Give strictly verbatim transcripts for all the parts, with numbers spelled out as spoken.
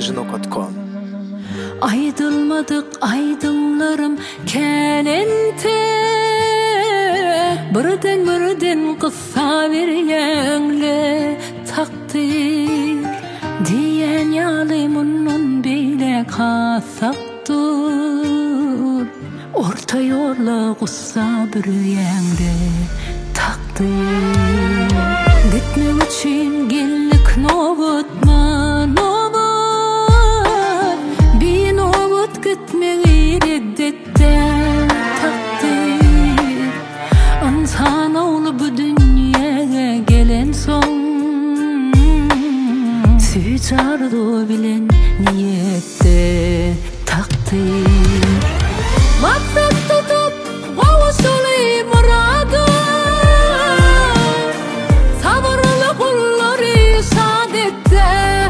jinok dot com. Aydılmadık aydınlarım kelente, birden birden kıssa bir yeğle takdir diyen yalimunun bile kasaptur. Orta yolla kıssa bir yeğle takdir. Gitmek için gellik nobutma nobut, bir nobut gitmeyi reddettim takdir. İnsan oğlu bu dünyaya gelen son, süçardı bilen niyette takdir. Maksat tutup kavuşulayım muradı, sabırlı kulları saadette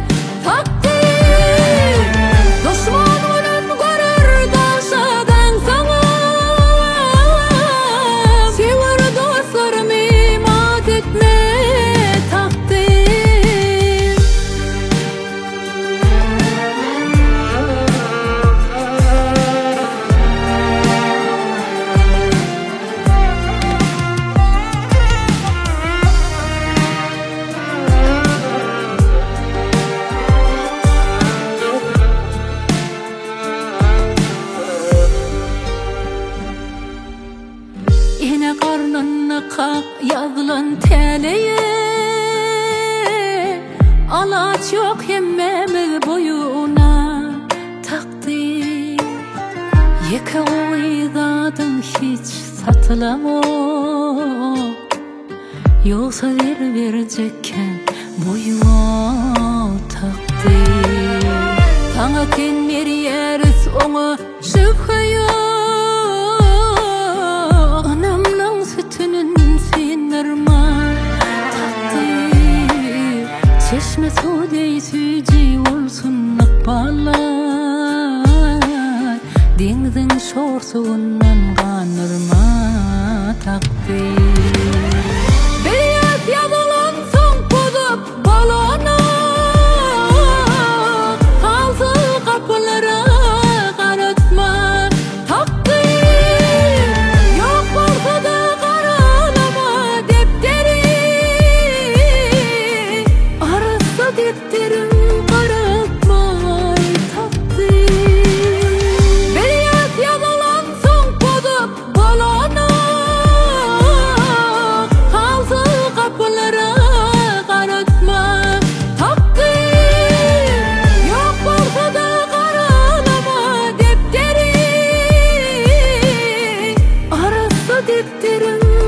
takdir. Düşmanının görür daşadan sana, sever dostlarım imat etme takdir. Yine karnına kak yazılan teleye, alaç yok yemmemi boyuna takdir. Yeke o izadın hiç satılamo, yoksa ver verecekken boyuna takdir. Sana tenler yeriz ona şüphe yok, anamның sütünün sinirma takdir. Çeşme sudey süci olsun akbalar, denizin şorsuğundan kanırma takdir. Beyaz yazılan son kudup balona, kalsı kapılara karıtma takdir. Yok olsa da karalama defteri, arası defterim karartmay takdir. Beyaz yazılan son kudup balona, kalsı kapılara karıtma takdir. Yok olsa da karalama defteri, arası defterim